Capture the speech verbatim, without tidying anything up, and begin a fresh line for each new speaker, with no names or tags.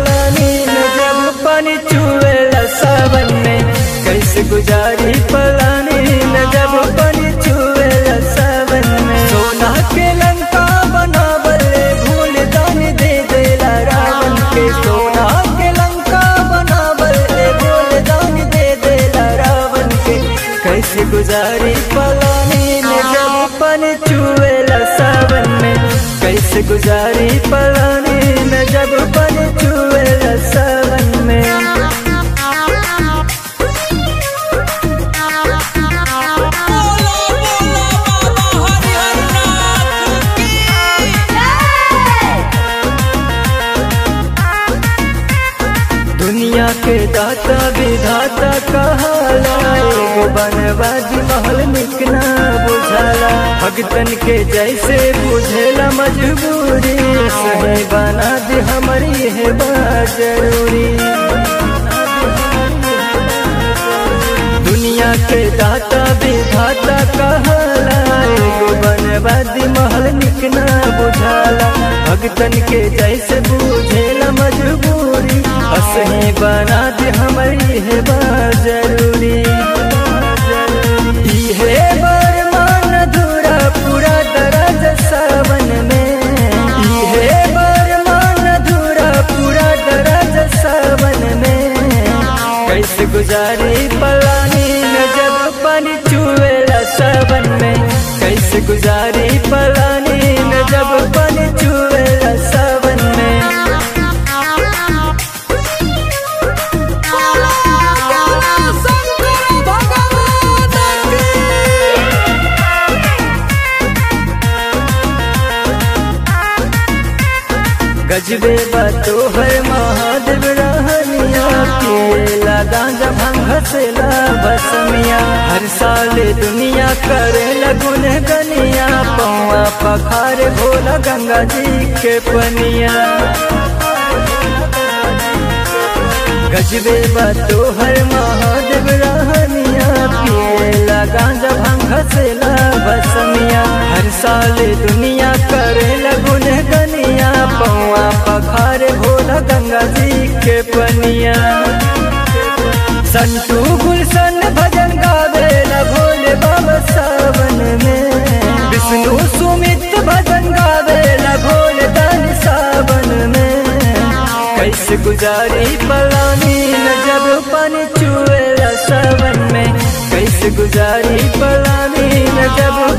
पलानी न जब पानी चुएला सावन में। कैसे गुजारी पलानी न जब पानी चुएला सावन में। सोना के लंका बनावले भूल दान दे देला रावण के। सोना के लंका बनावले भूल दान दे देला रावण के। कैसे गुजारी पलानी न जब पानी चुएला सावन में। कैसे गुजारी पलानी न जब पानी चुएला सावन में। दुनिया के दाता विधाता कहाला। एगो बनवाजी महल निकना बुझाला। भगतन के जैसे बुझेला मजबूरी। सही बना दे हमारी है बात जरूरी। दुनिया के दाता विधाता कहाला। एगो बनवाजी महल निकना बुझाला। भगतन के जैसे बुझेला मजबूरी। असही बना दे हमारी है बात जरूरी। इहे बरमान अधूरा पूरा दराज सावन में। इहे बरमान अधूरा पूरा दराज सावन में। कैसे गुजारी पलानी न जब पानी चुएला सावन में। कैसे गुजारी पलानी न जब पानी चुएला सावन में। गजबे बातो है महादेव रहनिया। पिएला गांजा भांग हसेला बसमिया। हर साल दुनिया करे लगुन गनिया। पौआ पखार भोला गंगा जी के पनिया। गजबे बातो है महादेव रहनिया। पिएला गांजा भांग हसेला बसमिया। हर साल दुनिया करे लगुन गनिया। पौआ पखार भोला गंगा जी के पनिया। संतू गुलशन भजन गावेला भोले बाबा सावन में। विष्णु सुमित भजन गावेला भोले दान सावन में। कैसे गुजारी पलानी न जब पानी चुएला सावन में। कैसे गुजारी पलानी न जब